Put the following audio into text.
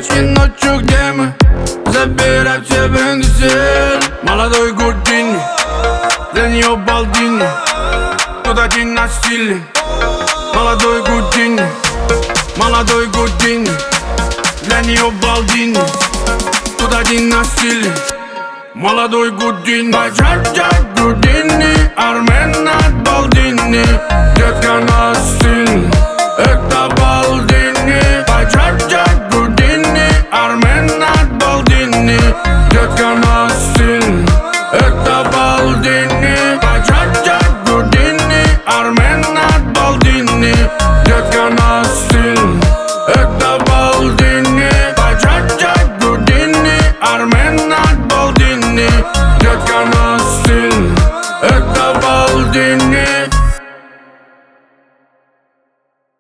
девочки ночью, где мы? Забирать все бренды сель. Молодой Гудини, для нее балдини. Тут один на стиле. Молодой Гудини, молодой Гудини, для нее балдини. Тут один на стиле. Молодой Гудини. Баджаджа Гудини, Армена